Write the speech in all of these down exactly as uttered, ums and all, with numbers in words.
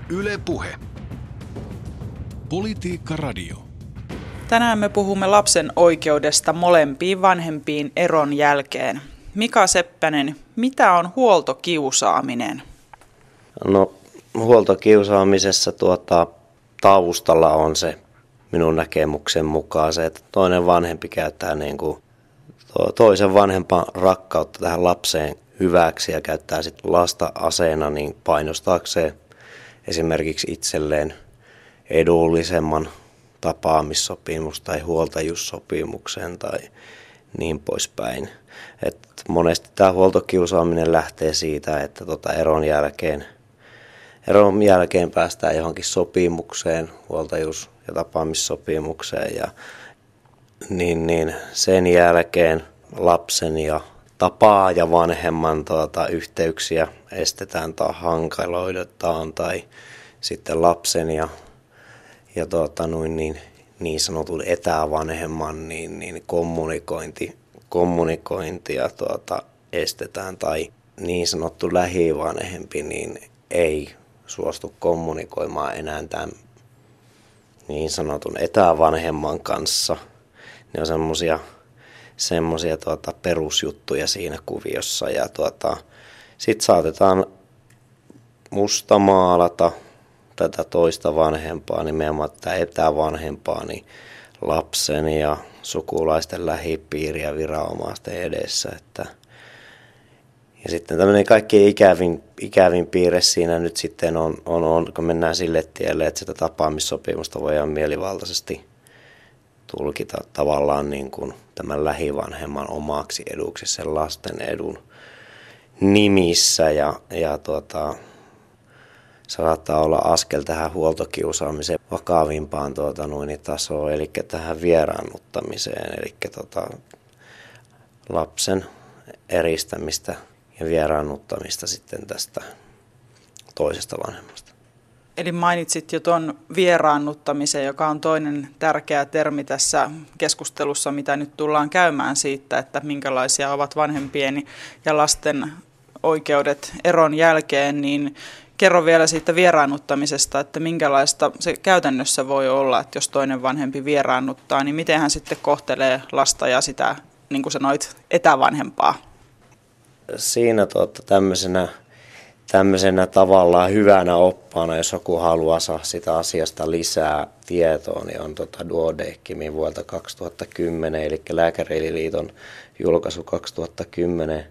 Yle Puhe. Politiikka Radio. Tänään me puhumme lapsen oikeudesta molempiin vanhempiin eron jälkeen. Mika Seppänen, mitä on huoltokiusaaminen? No huoltokiusaamisessa tuota, taustalla on se minun näkemyksen mukaan se, että toinen vanhempi käyttää niin kuin toisen vanhempan rakkautta tähän lapseen hyväksi ja käyttää sitten lasta aseena niin painostaakseen esimerkiksi itselleen edullisemman tapaamissopimus tai huoltajuussopimuksen tai niin poispäin. Et monesti tämä huoltokiusaaminen lähtee siitä, että tota eron jälkeen, eron jälkeen päästään johonkin sopimukseen, huoltajuus- ja tapaamissopimukseen ja niin, niin sen jälkeen lapsen ja tapaa ja vanhemman tuota, yhteyksiä estetään tai hankaloidetaan tai sitten lapsen ja, ja tuota, noin, niin, niin sanotun etävanhemman niin, niin kommunikointi, kommunikointia tuota, estetään tai niin sanottu lähivanhempi niin ei suostu kommunikoimaan enää tämän niin sanotun etävanhemman kanssa. Ne on semmoisia semmoisia tuota, perusjuttuja siinä kuviossa ja tuota, sitten saatetaan mustamaalata tätä toista vanhempaa, nimenomaan tätä etävanhempaa, niin lapsen ja sukulaisten lähipiiri ja viranomaisten edessä. Että. Ja sitten tämmöinen kaikkein ikävin, ikävin piirre siinä nyt sitten on, on, on, kun mennään sille tielle, että sitä tapaamissopimusta voidaan mielivaltaisesti tulkita tavallaan niin kuin tämän lähivanhemman omaksi eduksi sen lasten edun nimissä ja, ja tuota, saattaa olla askel tähän huoltokiusaamisen vakavimpaan tuota, noin, tasoon, eli tähän vieraannuttamiseen, eli tuota, lapsen eristämistä ja vieraannuttamista sitten tästä toisesta vanhemmasta. Eli mainitsit jo tuon vieraannuttamisen, joka on toinen tärkeä termi tässä keskustelussa, mitä nyt tullaan käymään siitä, että minkälaisia ovat vanhempien ja lasten oikeudet eron jälkeen, niin kerro vielä siitä vieraannuttamisesta, että minkälaista se käytännössä voi olla, että jos toinen vanhempi vieraannuttaa, niin miten hän sitten kohtelee lasta ja sitä, niin kuin sanoit, etävanhempaa? Siinä tuota, tämmöisenä... Tämmöisenä tavallaan hyvänä oppaana, jos joku haluaa saada sitä asiasta lisää tietoa, niin on tuota Duodecimin vuodelta kaksituhattakymmenen, eli Lääkäriliiton julkaisu kaksituhattakymmenen.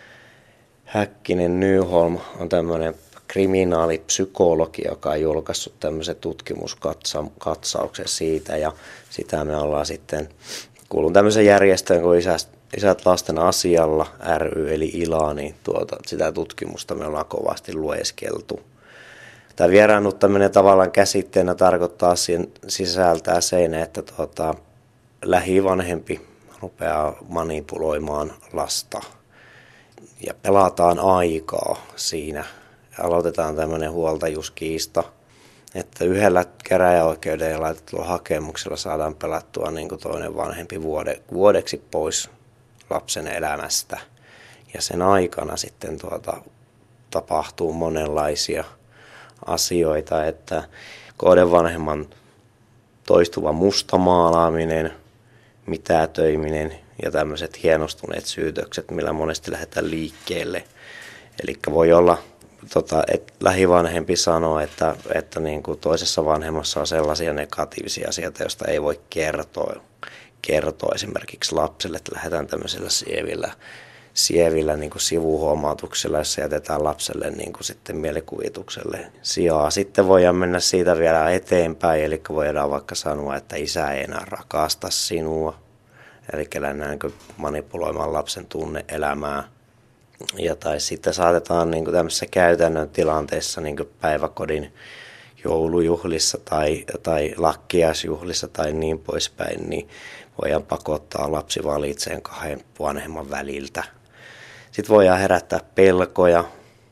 Häkkinen Nyholm on tämmöinen kriminaalipsykologi, joka on julkaissut tämmöisen tutkimuskatsauksen siitä, ja sitä me ollaan sitten kuulun tämmöisen järjestöön kuin Isät, Isät lasten asialla ry, eli I L A, niin tuota, sitä tutkimusta me ollaan kovasti lueskeltu. Tämä vieraannuttaminen tavallaan käsitteenä tarkoittaa sisältää sen, että tuota, lähivanhempi rupeaa manipuloimaan lasta ja pelataan aikaa siinä. Aloitetaan tämmöinen huoltajuuskiista, että yhdellä käräjäoikeuden laitetulla hakemuksella saadaan pelattua niin kuin toinen vanhempi vuode, vuodeksi pois lapsen elämästä. Ja sen aikana sitten tuota, tapahtuu monenlaisia asioita, että kohden vanhemman toistuva mustamaalaaminen, mitätöiminen ja tämmöiset hienostuneet syytökset, millä monesti lähdetään liikkeelle. Eli voi olla, tota, että lähivanhempi sanoo, että, että niin kuin toisessa vanhemmassa on sellaisia negatiivisia asioita, joista ei voi kertoa. kertoa esimerkiksi lapselle, että lähdetään tämmöisellä sievillä, sievillä niin kuin sivuhuomautuksilla, jossa jätetään lapselle niin kuin sitten mielikuvitukselle sijaa. Sitten voidaan mennä siitä vielä eteenpäin, eli voidaan vaikka sanoa, että isä ei enää rakasta sinua, eli lähdetään niin manipuloimaan lapsen tunne-elämää. Ja tai sitten saatetaan niin kuin tämmöisessä käytännön tilanteessa niin kuin päiväkodin joulujuhlissa tai, tai lakkiaisjuhlissa tai niin poispäin, niin voidaan pakottaa lapsi valitseen kahden vanhemman väliltä. Sitten voidaan herättää pelkoja,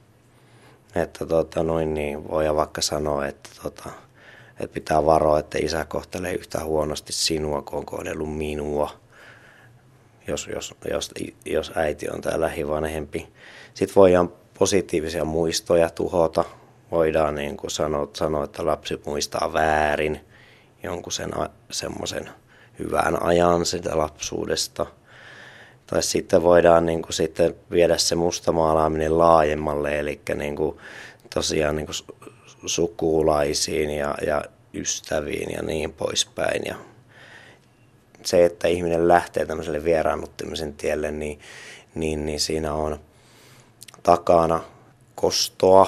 että tota, noin niin, voidaan vaikka sanoa, että, tota, että pitää varoa, että isä kohtelee yhtä huonosti sinua, kun on kohdellut minua, jos, jos, jos, jos äiti on tämä lähivanhempi. Sitten voidaan positiivisia muistoja tuhota, voidaan niin kuin sanoa, sanoa, että lapsi muistaa väärin jonkun sen semmoisen hyvän ajan sitä lapsuudesta. Tai sitten voidaan niin kuin sitten viedä se mustamaalaaminen laajemmalle, eli niin kuin tosiaan niin kuin sukulaisiin ja, ja ystäviin ja niin poispäin. Ja se, että ihminen lähtee tämmöiselle vieraannuttamisen tielle, niin, niin, niin siinä on takana kostoa.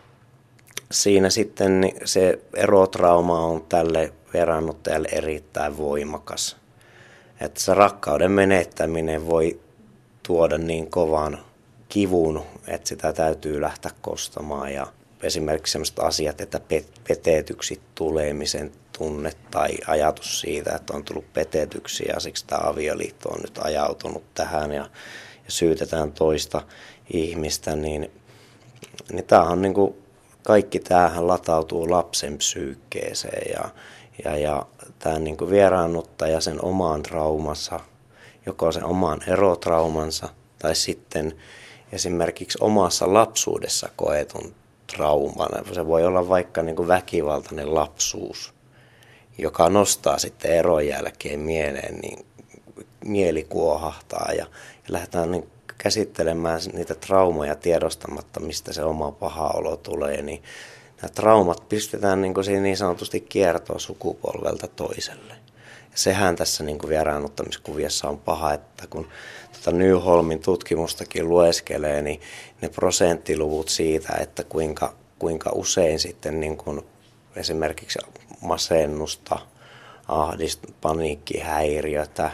Siinä sitten se erotrauma on tälle vieraannuttajalle erittäin voimakas. Että se rakkauden menettäminen voi tuoda niin kovan kivun, että sitä täytyy lähteä kostamaan. Ja esimerkiksi sellaiset asiat, että petetyksi tulemisen tunne tai ajatus siitä, että on tullut petetyksi ja siksi tämä avioliitto on nyt ajautunut tähän ja, ja syytetään toista ihmistä, niin, niin tämä on niin kuin, kaikki tämähän latautuu lapsen psyykkeeseen ja, ja, ja tämä niin kuin vieraannuttaja sen omaan traumansa, joko sen oman erotraumansa tai sitten esimerkiksi omassa lapsuudessa koetun trauman. Se voi olla vaikka niin kuin väkivaltainen lapsuus, joka nostaa sitten eron jälkeen mieleen, niin mieli kuohahtaa ja, ja lähdetään niin käsittelemään niitä traumoja tiedostamatta, mistä se oma paha olo tulee, niin nämä traumat pistetään niin, kuin niin sanotusti kiertoon sukupolvelta toiselle. Ja sehän tässä niin kuin vieraannuttamiskuviossa on paha, että kun tuota Nyholmin tutkimustakin lueskelee, niin ne prosenttiluvut siitä, että kuinka, kuinka usein sitten niin kuin esimerkiksi masennusta, ahdist, paniikkihäiriötä,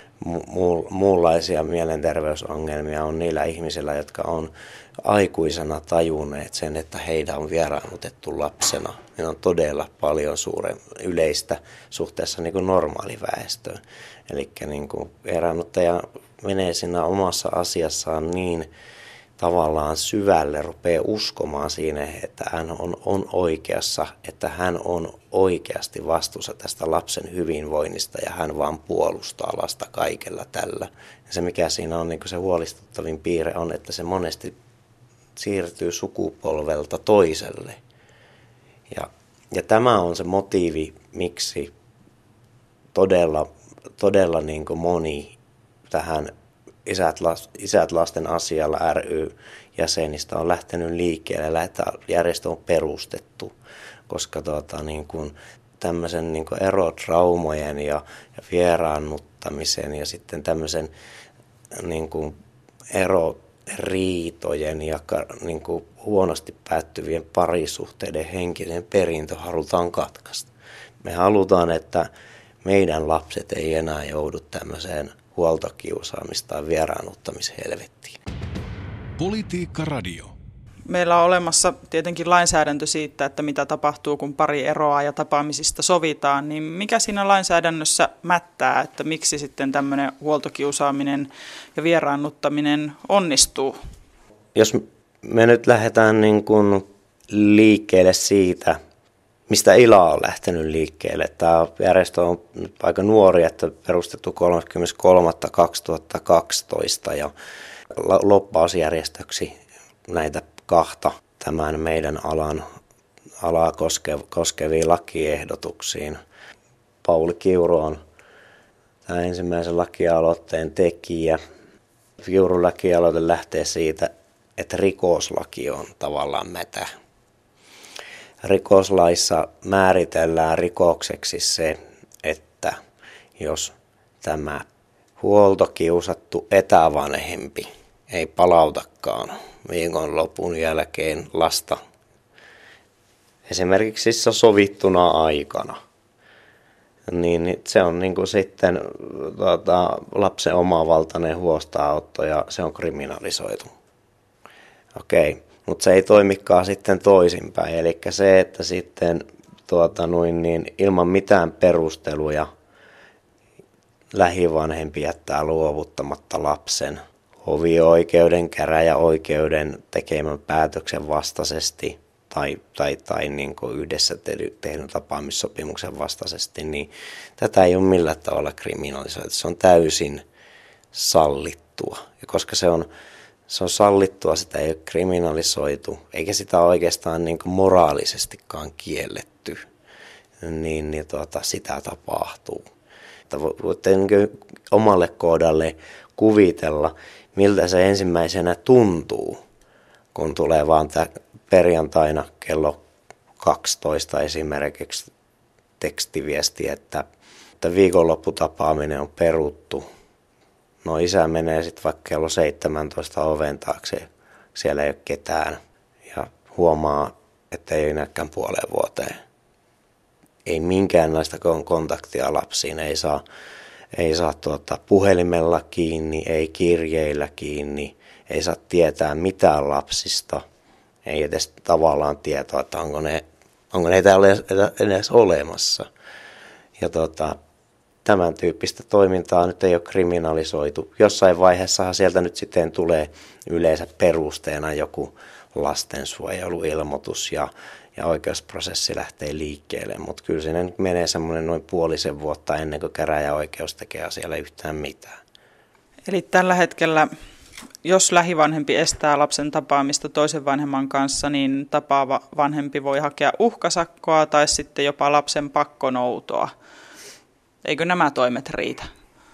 mu- muunlaisia mielenterveysongelmia on niillä ihmisillä, jotka on aikuisena tajunneet sen, että heidän on vieraannutettu lapsena. Ne on todella paljon suuren yleistä suhteessa niin kuin normaaliväestöön. Eli niin kuin vieraannuttaja menee siinä omassa asiassaan niin tavallaan syvälle, rupeaa uskomaan siinä, että hän on, on oikeassa, että hän on oikeasti vastuussa tästä lapsen hyvinvoinnista ja hän vaan puolustaa lasta kaikella tällä. Ja se mikä siinä on niin kuin se huolestuttavin piirre on, että se monesti siirtyy sukupolvelta toiselle. Ja, ja tämä on se motiivi, miksi todella, todella niin kuin moni tähän Isät, Isät lasten asialla ry-jäsenistä on lähtenyt liikkeelle, että järjestö on perustettu, koska tuota, niin kuin, tämmöisen niin kuin erotraumojen ja, ja vieraannuttamisen ja sitten tämmöisen niin kuin eroriitojen ja niin kuin huonosti päättyvien parisuhteiden henkinen perintö halutaan katkaista. Me halutaan, että meidän lapset ei enää joudu tämmöiseen huoltokiusaamista tai vieraannuttamishelvettiin. Politiikka Radio. Meillä on olemassa tietenkin lainsäädäntö siitä, että mitä tapahtuu, kun pari eroaa ja tapaamisista sovitaan, niin mikä siinä lainsäädännössä mättää, että miksi sitten tämmöinen huoltokiusaaminen ja vieraannuttaminen onnistuu? Jos me nyt lähdetään niin kuin liikkeelle siitä, mistä I L A on lähtenyt liikkeelle. Tämä järjestö on aika nuori, että perustettu kolmaskymmenes kolmatta kaksituhattakaksitoista ja lobbausjärjestöksi näitä kahta tämän meidän alan alaa koske, koskeviin lakiehdotuksiin. Pauli Kiuru on tämä ensimmäisen lakialoitteen tekijä. Kiurun lakialoite lähtee siitä, että rikoslaki on tavallaan mätä. Rikoslaissa määritellään rikokseksi se, että jos tämä huoltokiusattu etävanhempi ei palautakaan viikonlopun jälkeen lasta esimerkiksi sovittuna aikana, niin se on niin kuin sitten tuota, lapsen omavaltainen huostaanotto ja se on kriminalisoitu. Okei. Mutta se ei toimikaan sitten toisinpäin, eli se, että sitten tuota, noin, niin, ilman mitään perusteluja lähivanhempi jättää luovuttamatta lapsen hovioikeuden, käräjäoikeuden tekemän päätöksen vastaisesti tai, tai, tai niin kuin yhdessä tehdyn tapaamissopimuksen vastaisesti, niin tätä ei ole millään tavalla kriminalisoitu. Se on täysin sallittua, ja koska se on se on sallittua, sitä ei ole kriminalisoitu, eikä sitä oikeastaan niin kuin moraalisestikaan kielletty, niin, niin tuota, sitä tapahtuu. Että voitte niin kuin omalle kohdalle kuvitella, miltä se ensimmäisenä tuntuu, kun tulee vaan perjantaina kello kaksitoista esimerkiksi tekstiviesti, että, että viikonlopputapaaminen on peruttu. No isä menee sitten vaikka kello seitsemäntoista oven taakse, siellä ei ole ketään ja huomaa, että ei enääkään puoleen vuoteen. Ei minkäänlaista kontaktia lapsiin, ei saa, ei saa tuota puhelimella kiinni, ei kirjeillä kiinni, ei saa tietää mitään lapsista, ei edes tavallaan tietoa, että onko ne, onko ne täällä edes olemassa. Ja tuota, tämän tyyppistä toimintaa nyt ei ole kriminalisoitu. Jossain vaiheessahan sieltä nyt sitten tulee yleensä perusteena joku lastensuojeluilmoitus ja, ja oikeusprosessi lähtee liikkeelle, mutta kyllä siinä nyt menee semmoinen noin puolisen vuotta ennen kuin käräjäoikeus tekee asialle yhtään mitään. Eli tällä hetkellä, jos lähivanhempi estää lapsen tapaamista toisen vanhemman kanssa, niin tapaava vanhempi voi hakea uhkasakkoa tai sitten jopa lapsen pakkonoutoa. Eikö nämä toimet riitä?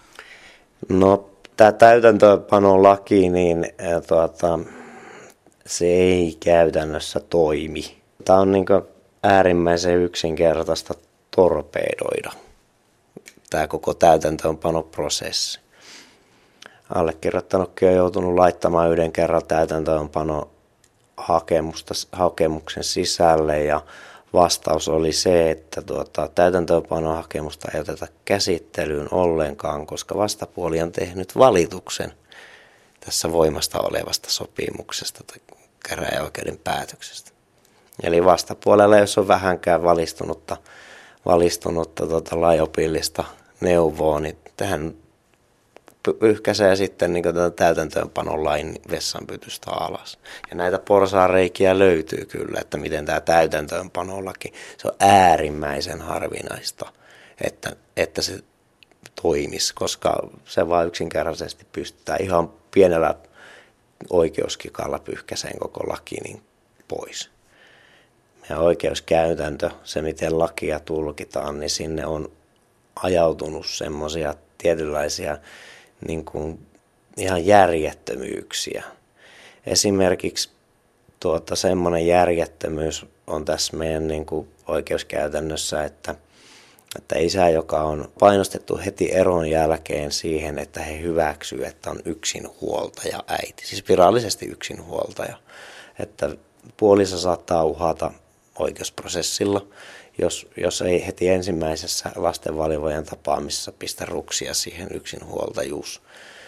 No, tämä täytäntöönpanolaki, niin äh, tuota, se ei käytännössä toimi. Tämä on niin kuin äärimmäisen yksinkertaista torpedoida, tämä koko täytäntöönpanoprosessi. Allekirjoittanutkin on joutunut laittamaan yhden kerran täytäntöönpano hakemusta, hakemuksen sisälle ja vastaus oli se, että tuota, täytäntöönpanohakemusta ei oteta käsittelyyn ollenkaan, koska vastapuoli on tehnyt valituksen tässä voimasta olevasta sopimuksesta tai käräjäoikeuden päätöksestä. Eli vastapuolella, jos on vähänkään valistunutta, valistunutta tuota, lajopillista neuvoa, niin tähän pyyhkäisee sitten niin tätä täytäntöönpanolain vessanpytystä alas. Ja näitä porsaanreikiä löytyy kyllä, että miten tämä täytäntöönpanolaki, se on äärimmäisen harvinaista, että, että se toimisi, koska se vaan yksinkertaisesti pystytään ihan pienellä oikeuskikalla pyyhkäiseen koko laki niin pois. Ja oikeuskäytäntö, se miten lakia tulkitaan, niin sinne on ajautunut semmoisia tietynlaisia niin kuin ihan järjettömyyksiä. Esimerkiksi tuota, semmoinen järjettömyys on tässä meidän niin kuin oikeuskäytännössä, että, että isä, joka on painostettu heti eron jälkeen siihen, että he hyväksyy, että on yksinhuoltaja äiti, siis virallisesti yksinhuoltaja, että puoliso saattaa uhata oikeusprosessilla, Jos, jos ei heti ensimmäisessä lastenvalvojan tapaamisessa pistä ruksia siihen yksinhuoltajuus,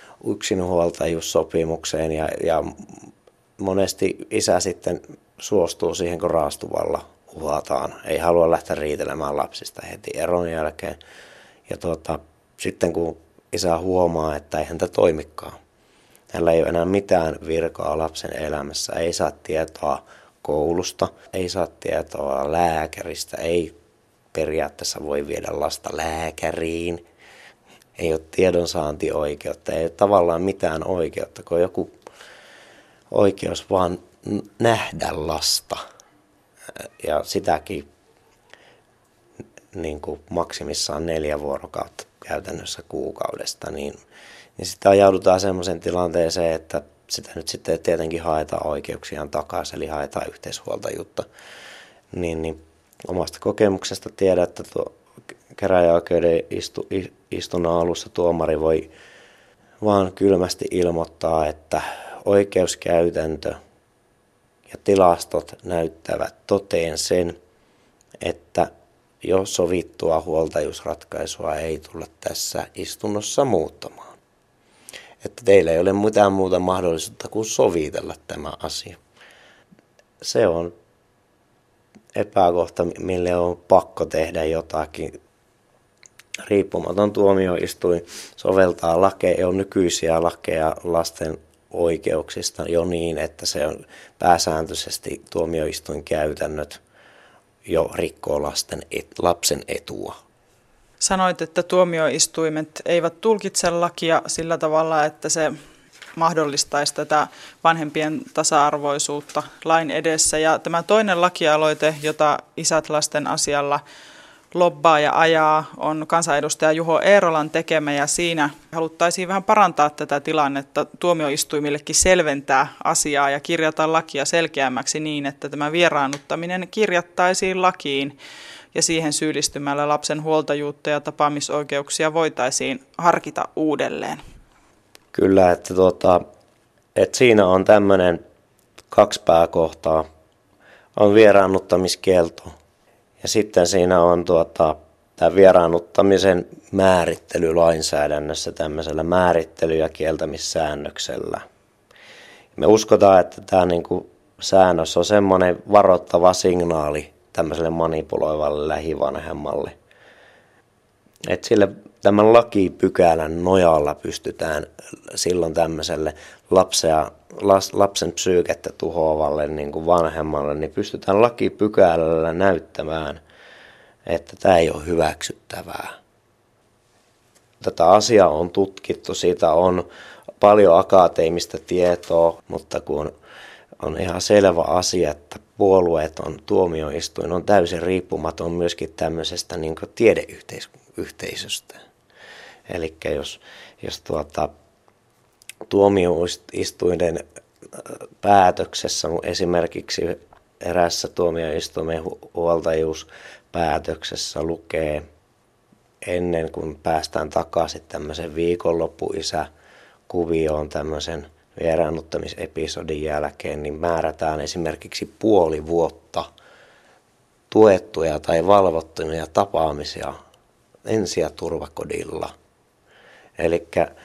yksinhuoltajuussopimukseen ja, ja monesti isä sitten suostuu siihen, kun raastuvalla uhataan. Ei halua lähteä riitelemään lapsista heti eron jälkeen. Ja tuota, sitten kun isä huomaa, että ei häntä toimikaan, hänellä ei ole enää mitään virkaa lapsen elämässä, ei saa tietoa koulusta, ei saa tietoa lääkäristä, ei periaatteessa voi viedä lasta lääkäriin, ei ole tiedonsaantioikeutta, ei ole tavallaan mitään oikeutta, kun on joku oikeus vaan nähdä lasta ja sitäkin niin kuin maksimissaan neljä vuorokautta käytännössä kuukaudesta, niin, niin sitten ajaudutaan semmoisen tilanteeseen, että sitä nyt sitten tietenkin haetaan oikeuksiaan takaisin, eli haetaan yhteishuoltajuutta. Niin, niin omasta kokemuksesta tiedän, että tuo käräjäoikeuden istu, istunnon alussa tuomari voi vaan kylmästi ilmoittaa, että oikeuskäytäntö ja tilastot näyttävät toteen sen, että jo sovittua huoltajuusratkaisua ei tulla tässä istunnossa muuttamaan. Että teillä ei ole mitään muuta mahdollisuutta kuin sovitella tämä asia. Se on epäkohta, mille on pakko tehdä jotakin. Riippumaton tuomioistuin soveltaa lakeja, on nykyisiä lakeja lasten oikeuksista jo niin, että se on pääsääntöisesti tuomioistuin käytännöt jo rikkoo lasten et, lapsen etua. Sanoit, että tuomioistuimet eivät tulkitse lakia sillä tavalla, että se mahdollistaisi tätä vanhempien tasa-arvoisuutta lain edessä. Ja tämä toinen lakialoite, jota Isät lasten asialla lobbaa ja ajaa, on kansanedustaja Juho Eerolan tekemä, ja siinä haluttaisiin vähän parantaa tätä tilannetta, tuomioistuimillekin selventää asiaa ja kirjata lakia selkeämmäksi niin, että tämä vieraannuttaminen kirjattaisiin lakiin ja siihen syyllistymällä lapsen huoltajuutta ja tapaamisoikeuksia voitaisiin harkita uudelleen. Kyllä, että, tuota, että siinä on tämmöinen kaksi pääkohtaa. On vieraannuttamiskielto ja sitten siinä on tuota, tämä vieraannuttamisen määrittely lainsäädännössä tämmöisellä määrittely- ja kieltämissäännöksellä. Me uskotaan, että tämä niin kuin säännös on semmoinen varoittava signaali tämmöiselle manipuloivalle lähivanhemmalle. Että sille tämän lakipykälän nojalla pystytään silloin tämmöiselle lapsea, lapsen psyykettä tuhoavalle niin kuin vanhemmalle, niin pystytään lakipykälällä näyttämään, että tämä ei ole hyväksyttävää. Tätä asiaa on tutkittu, siitä on paljon akateemista tietoa, mutta kun on ihan selvä asia, että puolueeton tuomioistuin on täysin riippumaton myöskin tämmöisestä niin kuin tiedeyhteisöstä. Eli jos, jos tuota, tuomioistuinen päätöksessä, esimerkiksi erässä tuomioistuimen huoltajuuspäätöksessä lukee ennen kuin päästään takaisin tämmöisen viikonloppuisä-kuvioon tämmöisen vieraannuttamisepisodin jälkeen, niin määrätään esimerkiksi puoli vuotta tuettuja tai valvottuja tapaamisia ensi- ja turvakodilla. Eli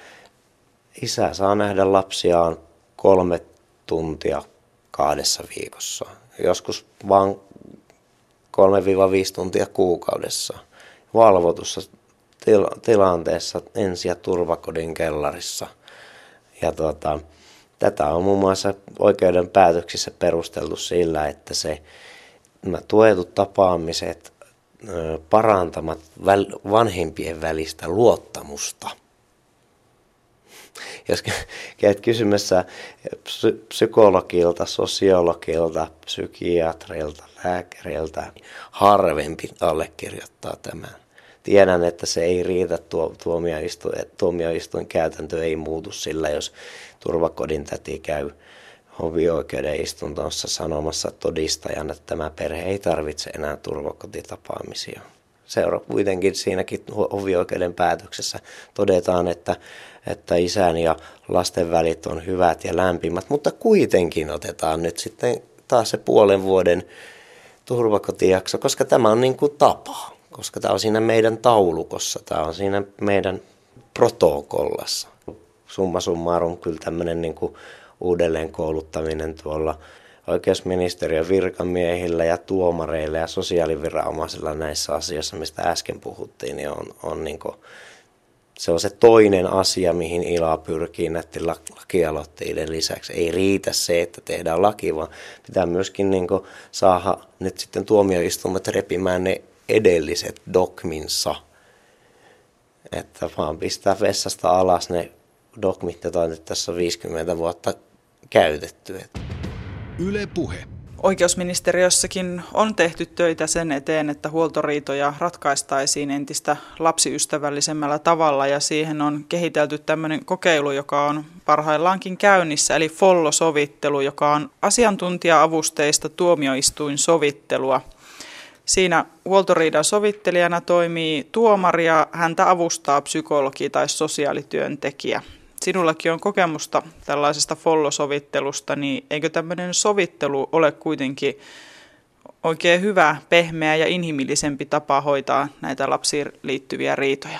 isä saa nähdä lapsiaan kolme tuntia kahdessa viikossa, joskus vain kolme viisi tuntia kuukaudessa, valvotussa til- tilanteessa ensi- ja turvakodin kellarissa. Ja tuota, tätä on muun muassa oikeuden päätöksissä perusteltu sillä, että se nämä tuetut tapaamiset ö, parantamat väl, vanhempien välistä luottamusta. Jos käyt kysymässä psy- psykologilta, sosiologilta, psykiatrilta, lääkäriltä, harvempi allekirjoittaa tämän. Tiedän, että se ei riitä, tuo, tuomioistuin, tuomioistuin käytäntö ei muutu sillä, jos turvakodin täti käy hovioikeuden istuntossa sanomassa todistajan, että tämä perhe ei tarvitse enää turvakotitapaamisia. Seura kuitenkin siinäkin hovioikeuden päätöksessä todetaan, että, että isän ja lasten välit on hyvät ja lämpimät, mutta kuitenkin otetaan nyt sitten taas se puolen vuoden turvakotijakso, koska tämä on niin kuin tapa. Koska tämä on siinä meidän taulukossa, tämä on siinä meidän protokollassa. Summa summarum kyllä tämmöinen niin kuin uudelleen kouluttaminen tuolla oikeusministeriön virkamiehillä ja tuomareilla ja sosiaaliviranomaisilla näissä asioissa, mistä äsken puhuttiin, niin on, on niin kuin, se on se toinen asia, mihin I L A pyrkii näiden lakialoitteiden lisäksi. Ei riitä se, että tehdään laki, vaan pitää myöskin niin kuin saada nyt sitten tuomioistuimet repimään ne edelliset dogminsa, että vaan pistää vessasta alas ne dogmit, joita on nyt tässä viisikymmentä vuotta käytetty. Yle Puhe. Oikeusministeriössäkin on tehty töitä sen eteen, että huoltoriitoja ratkaistaisiin entistä lapsiystävällisemmällä tavalla, ja siihen on kehitelty tämmöinen kokeilu, joka on parhaillaankin käynnissä, eli Follo-sovittelu, joka on asiantuntija-avusteista tuomioistuinsovittelua. Siinä huoltoriidan sovittelijana toimii tuomari ja häntä avustaa psykologi tai sosiaalityöntekijä. Sinullakin on kokemusta tällaisesta Follo-sovittelusta, niin eikö tämmöinen sovittelu ole kuitenkin oikein hyvä, pehmeä ja inhimillisempi tapa hoitaa näitä lapsiin liittyviä riitoja?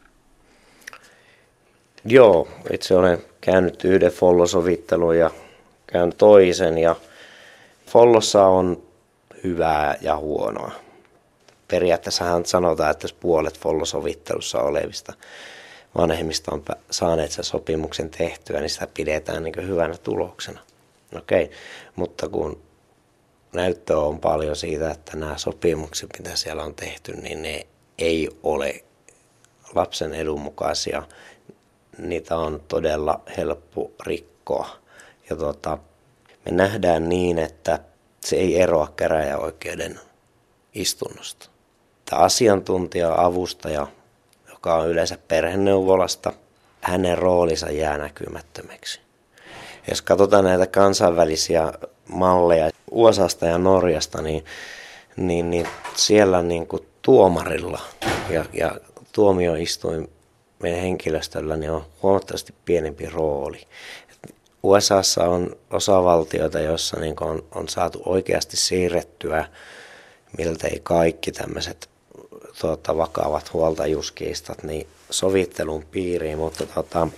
Joo, itse olen käynyt yhden Follo-sovittelun ja käyn toisen, ja Follossa on hyvää ja huonoa. Periaatteessahan sanotaan, että jos puolet Follo-sovittelussa olevista vanhemmista on saaneet sen sopimuksen tehtyä, niin sitä pidetään niin kuin hyvänä tuloksena. Okei, mutta kun näyttöä on paljon siitä, että nämä sopimukset, mitä siellä on tehty, niin ne ei ole lapsen edun mukaisia. niitä on todella helppo rikkoa. Ja tota, me nähdään niin, että se ei eroa käräjäoikeuden istunnosta. Tämä asiantuntija-avustaja, joka on yleensä perheneuvolasta, hänen roolinsa jää näkymättömäksi. Jos katsotaan näitä kansainvälisiä malleja U S A:sta ja Norjasta, niin, niin, niin siellä niin kuin tuomarilla ja, ja tuomioistuimen henkilöstöllä niin on huomattavasti pienempi rooli. U S A:ssa on osavaltioita, joissa niin kuin on, on saatu oikeasti siirrettyä miltei kaikki tämmöiset tuota, vakavat huoltajuuskiistat niin sovittelun piiriin, mutta tota,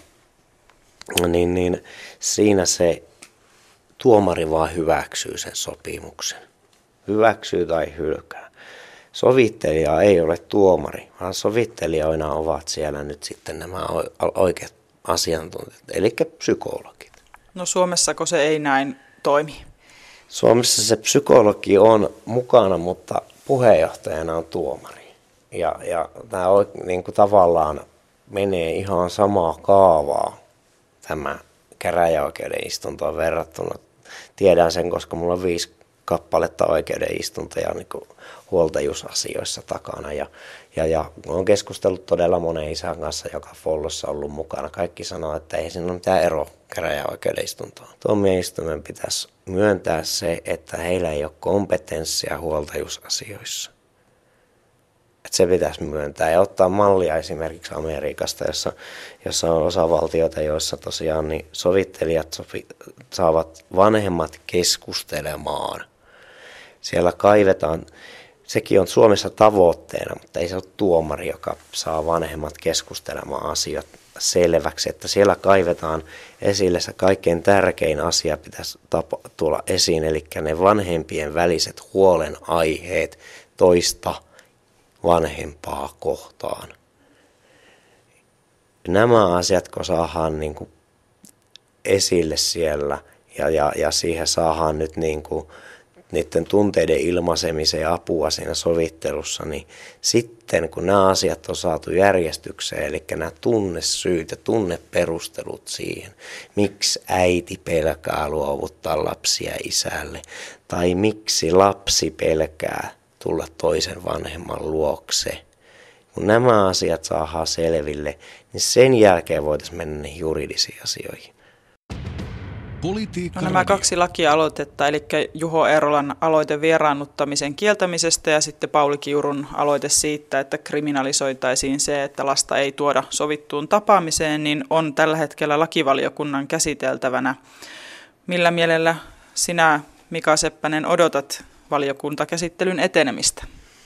niin, niin, siinä se tuomari vaan hyväksyy sen sopimuksen. Hyväksyy tai hylkää. Sovittelija ei ole tuomari, vaan sovittelijoina ovat siellä nyt sitten nämä oikeat asiantuntijat, eli psykologit. No Suomessako se ei näin toimi? Suomessa se psykologi on mukana, mutta puheenjohtajana on tuomari. Ja, ja tämä niin kuin tavallaan menee ihan samaa kaavaa tämä käräjäoikeuden istuntoon verrattuna. Tiedän sen, koska mulla on viisi kappaletta oikeuden istuntoja niin kuin huoltajuusasioissa takana. Ja, ja, ja olen keskustellut todella monen isän kanssa, joka Follossa on ollut mukana. Kaikki sanoo, että ei siinä ole mitään eroa käräjäoikeuden istuntoon. Tuomioistuimen pitäisi myöntää se, että heillä ei ole kompetenssia huoltajuusasioissa. Että se pitäisi myöntää ja ottaa mallia esimerkiksi Amerikasta, jossa, jossa on osavaltioita, joissa tosiaan niin sovittelijat sopi, saavat vanhemmat keskustelemaan. Siellä kaivetaan, sekin on Suomessa tavoitteena, mutta ei se ole tuomari, joka saa vanhemmat keskustelemaan asiat selväksi, että siellä kaivetaan esille se kaikkein tärkein asia pitäisi tapa, tulla esiin, eli ne vanhempien väliset huolenaiheet toista vanhempaa kohtaan. Nämä asiat, kun saadaan niin kuin esille siellä ja, ja, ja siihen saadaan nyt niin kuin niiden tunteiden ilmaisemiseen ja apua siinä sovittelussa, niin sitten kun nämä asiat on saatu järjestykseen, eli nämä tunnesyyt ja tunneperustelut siihen, miksi äiti pelkää luovuttaa lapsia isälle, tai miksi lapsi pelkää tulla toisen vanhemman luokse. Kun nämä asiat saadaan selville, niin sen jälkeen voitaisiin mennä niihin juridisiin asioihin. No, nämä kaksi lakialoitetta, eli Juho Eerolan aloite vieraannuttamisen kieltämisestä ja sitten Pauli Kiurun aloite siitä, että kriminalisoitaisiin se, että lasta ei tuoda sovittuun tapaamiseen, niin on tällä hetkellä lakivaliokunnan käsiteltävänä. Millä mielellä sinä, Mika Seppänen, odotat valiokuntakäsittelyn etenemistä?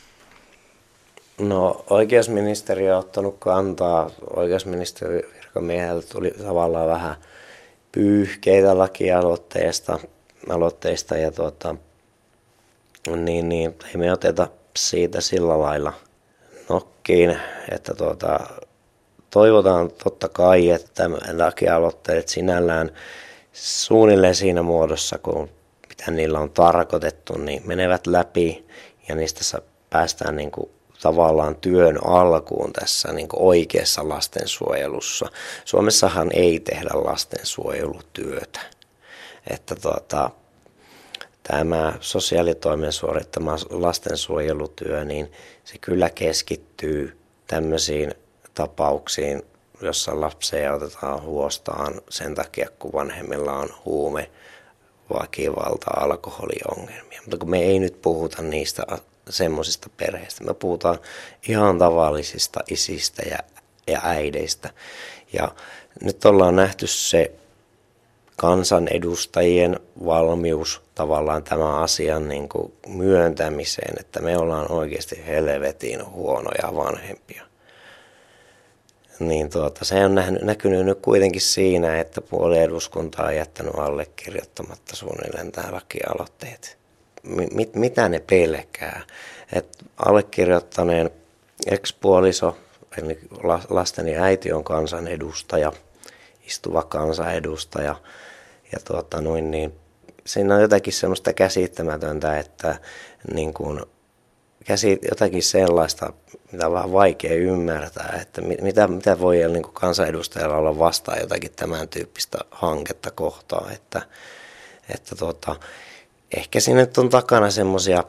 No, oikeusministeriö on ottanut kantaa. Oikeusministeriön virkamieheltä tuli tavallaan vähän pyyhkeitä lakialoitteista aloitteista ja tuota, niin, niin, ei me oteta siitä sillä lailla nokkiin, että tuota, toivotaan totta kai, että lakialoitteet sinällään suunnilleen siinä muodossa, kun mitä niillä on tarkoitettu, niin menevät läpi ja niistä päästään niin kuin tavallaan työn alkuun tässä niin kuin oikeassa lastensuojelussa. Suomessahan ei tehdä lastensuojelutyötä. Että tuota, tämä sosiaalitoimen suorittama lastensuojelutyö, niin se kyllä keskittyy tämmöisiin tapauksiin, jossa lapsia otetaan huostaan sen takia, kun vanhemmilla on huume, väkivalta, alkoholiongelmia. Mutta kun me ei nyt puhuta niistä semmoisista perheistä. Me puhutaan ihan tavallisista isistä ja, ja äideistä. Ja nyt ollaan nähty se kansanedustajien valmius tavallaan tämän asian niin kuin myöntämiseen, että me ollaan oikeasti helvetin huonoja vanhempia. Niin tuota, se on nähnyt, näkynyt nyt kuitenkin siinä, että puoli eduskuntaa on jättänyt allekirjoittamatta suunnilleen tähän lakialoitteet. Mit, mitä ne pelkää? Et allekirjoittaneen ex-puoliso, eli lasteni äiti on kansanedustaja, istuva kansanedustaja. Ja tuota, noin, niin, siinä on jotakin semmoista käsittämätöntä, että niin kun käsit jotakin sellaista, mitä on vähän vaikea ymmärtää, että mitä, mitä voi niin kuin kansanedustajalla olla vastaan jotakin tämän tyyppistä hanketta kohtaa, että, että tota, ehkä siinä on takana semmoisia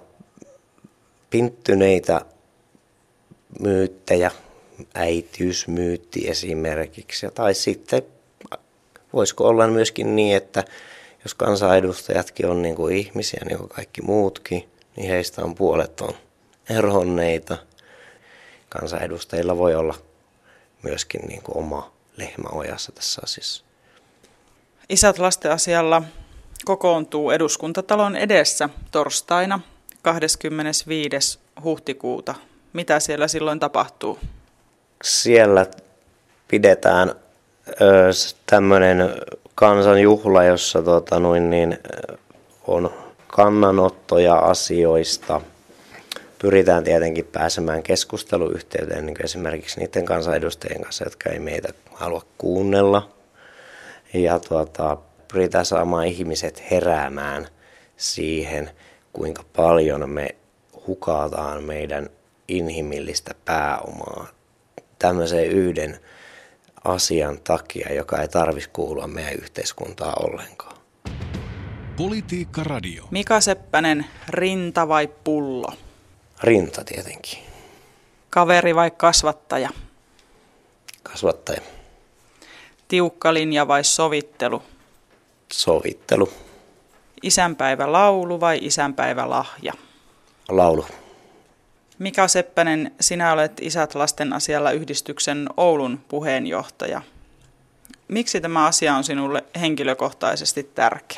pinttyneitä myyttejä, äitiysmyytti esimerkiksi, tai sitten voisiko olla myöskin niin, että jos kansanedustajatkin on niin kuin ihmisiä, niin kuin kaikki muutkin, niin heistä on puolet on erhonneita. Kansanedustajilla voi olla myöskin niin kuin oma lehmä ojassa tässä asiassa. Isät lasten asialla kokoontuu Eduskuntatalon edessä torstaina kahdeskymmenesviides huhtikuuta. Mitä siellä silloin tapahtuu? Siellä pidetään ö, tämmöinen kansanjuhla, jossa tota, noin, niin, on kannanottoja asioista. Pyritään tietenkin pääsemään keskusteluyhteyteen niin esimerkiksi niiden kansanedustajien kanssa, jotka ei meitä halua kuunnella. Ja tuota, pyritään saamaan ihmiset heräämään siihen, kuinka paljon me hukataan meidän inhimillistä pääomaa tämmöisen yhden asian takia, joka ei tarvitsisi kuulua meidän yhteiskuntaan ollenkaan. Politiikka Radio. Mika Seppänen, rinta vai pullo? Rinta tietenkin. Kaveri vai kasvattaja? Kasvattaja. Tiukka linja vai sovittelu? Sovittelu. Isänpäivä laulu vai isänpäivä lahja? Laulu. Mika Seppänen, sinä olet Isät lasten asialla yhdistyksen Oulun puheenjohtaja. Miksi tämä asia on sinulle henkilökohtaisesti tärkeä?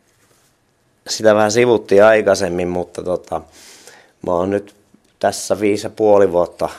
Sitä vähän sivuttiin aikaisemmin, mutta tota, mä oon nyt tässä viisi ja puoli vuotta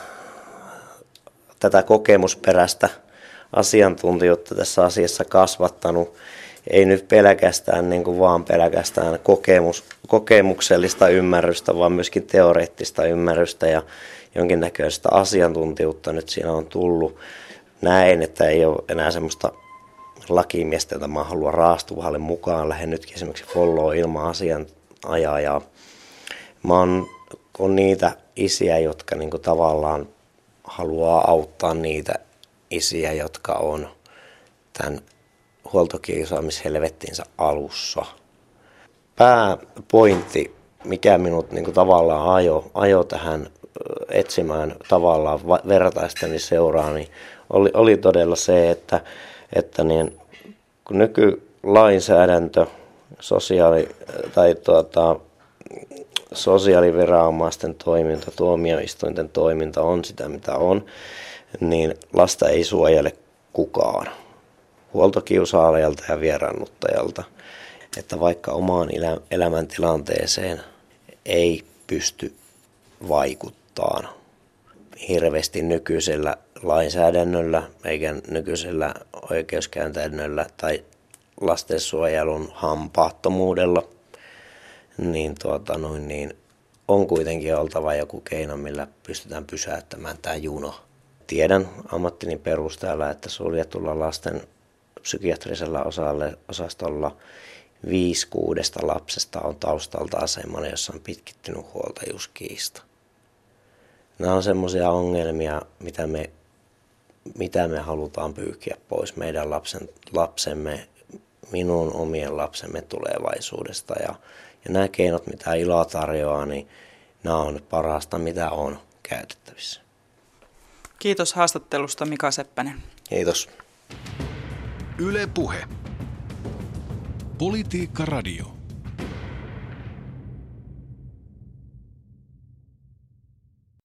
tätä kokemusperäistä asiantuntijuutta tässä asiassa kasvattanut. Ei nyt pelkästään niin kuin vaan pelkästään kokemus, kokemuksellista ymmärrystä, vaan myöskin teoreettista ymmärrystä ja jonkinnäköistä asiantuntijuutta nyt siinä on tullut. Näin, että ei ole enää semmoista lakimiestä, jota mä haluan raastuvalle mukaan. Lähden nytkin esimerkiksi follow ilman asianajajaa. Mä oon on niitä isiä, jotka niin kuin tavallaan haluaa auttaa niitä isiä, jotka on tämän huoltokiusaamishelvettinsä alussa. Pääpointti, mikä minut niin kuin tavallaan ajo, ajo tähän etsimään tavallaan vertaistani seuraa, niin oli, oli todella se, että, että niin, kun nykylainsäädäntö, sosiaali, tai tuota, sosiaaliviranomaisten toiminta, tuomioistuinten toiminta on sitä, mitä on, niin lasta ei suojele kukaan. Huoltokiusaalijalta ja vieraannuttajalta, että vaikka omaan elämäntilanteeseen ei pysty vaikuttamaan hirveästi nykyisellä lainsäädännöllä eikä nykyisellä oikeuskäytännöllä tai lastensuojelun hampaattomuudella, niin, tuota, noin, niin on kuitenkin oltava joku keino, millä pystytään pysäyttämään tämä juno. Tiedän ammattini perusteella, että suljetulla lasten psykiatrisella osalle, osastolla viisi kuudesta lapsesta on taustalta semmoinen, jossa on pitkittynyt huoltajuuskiista. Nämä on semmoisia ongelmia, mitä me, mitä me halutaan pyyhkiä pois meidän lapsen, lapsemme, minun omien lapsemme tulevaisuudesta. Ja, ja nämä keinot, mitä Ilo tarjoaa, niin nämä on parasta, mitä on käytettävissä. Kiitos haastattelusta, Mika Seppänen. Kiitos. Yle Puhe. Politiikka Radio.